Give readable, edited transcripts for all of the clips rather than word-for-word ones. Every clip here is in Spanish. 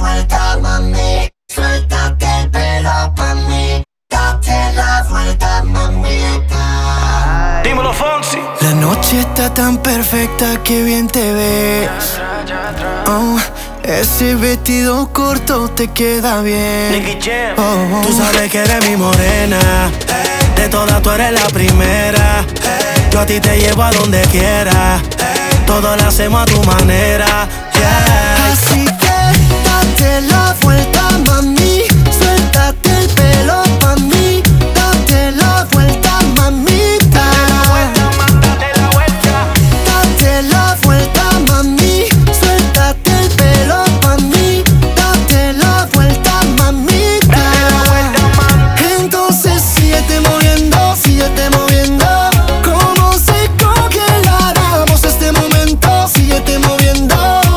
vuelta, mami. Suéltate el pelo pa' mí. Date la vuelta, mamita. Dímelo, Fonsi. La noche está tan perfecta que bien te ves. Oh, ese vestido corto te queda bien. Nicky Jam. Oh, Tú sabes que eres mi morena, de todas tú eres la primera. Yo a ti te llevo a donde quieras, todo lo hacemos a tu manera, yeah. así que date la vuelta, mami. Suéltate el pelo pa' mí. Date la vuelta, mamita. Date la vuelta, mami. Suéltate el pelo pa' mí. Date la vuelta, mamita. Entonces síguete moviendo, síguete moviendo. Como si congeláramos este momento. Síguete moviendo.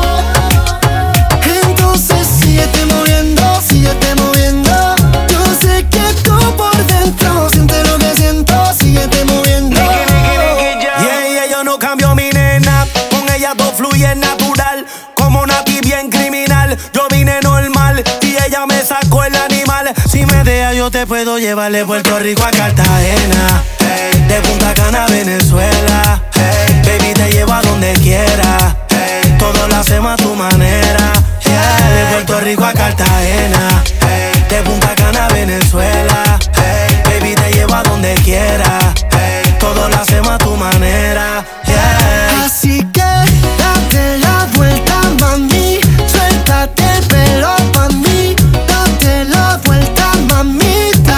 Entonces síguete moviendo, síguete moviendo. Yo sé que tú por dentro sientes lo que siento. Síguete moviendo. Yeah, yeah, yo no cambio mi nena, con ella todo fluye natural. Como Nati bien criminal, yo vine normal y ella me sacó el animal. Si me deja yo te puedo llevar de Puerto Rico a Cartagena, hey, de Punta Cana a Venezuela, hey, baby te llevo a donde quiera, hey, todo lo hacemos a tu manera, yeah, de Puerto Rico a Cartagena, hey, de Punta Cana a Venezuela, hey, baby te llevo a donde quiera, hey, todo lo hacemos a tu manera, yeah. Así que date la vuelta, mami. Suéltate el pelo pa' mí. Date la vuelta, mamita.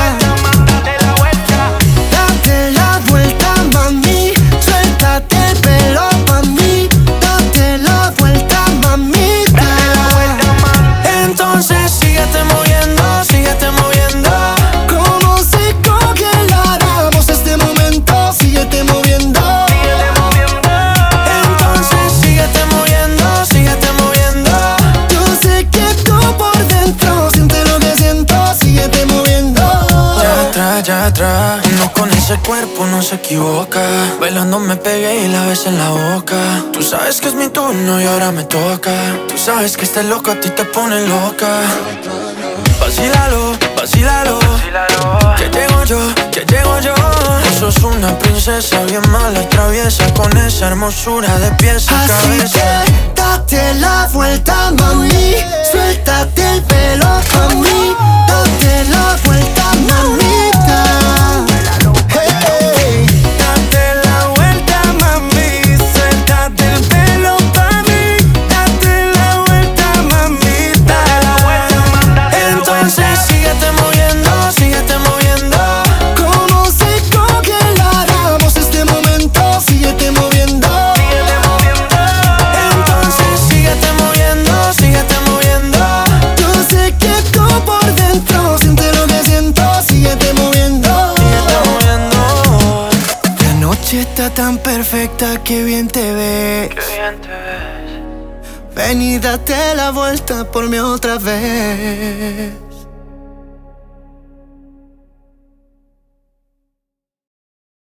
Date la vuelta, mami. Suéltate el pelo pa' mí. Date la vuelta, mamita. Entonces síguete moviendo, síguete moviendo. Como si congeláramos este momento. Síguete moviendo. Entonces síguete moviendo, síguete moviendo. Yo sé que tú por dentro sientes lo que siento. Síguete moviendo. Ya atrás, uno con ese cuerpo no se equivoca. Bailando me pegué y la besé en la boca. Tú sabes que es mi turno y ahora me toca. Tú sabes que este loco a ti te pone loca. Vacílalo, vacílalo, que llego yo, que llego yo. Tú sos una princesa bien mala y traviesa, con esa hermosura de pies a Así cabeza. que date la vuelta, mami. Suéltate el pelo pa' mí. Date la vuelta, mamita. Hey. Date la vuelta, mami, suéltate el pelo pa' mí. Date la vuelta, mamita. Entonces síguete moviendo, síguete moviendo. Como si congeláramos este momento. Síguete moviendo. Entonces síguete moviendo, síguete moviendo. Yo sé que tú por dentro sientes lo que siento. Síguete moviendo. Síguete moviendo. La noche está tan perfecta que bien te ves. Qué bien te ves. Ven y date la vuelta por mí otra vez.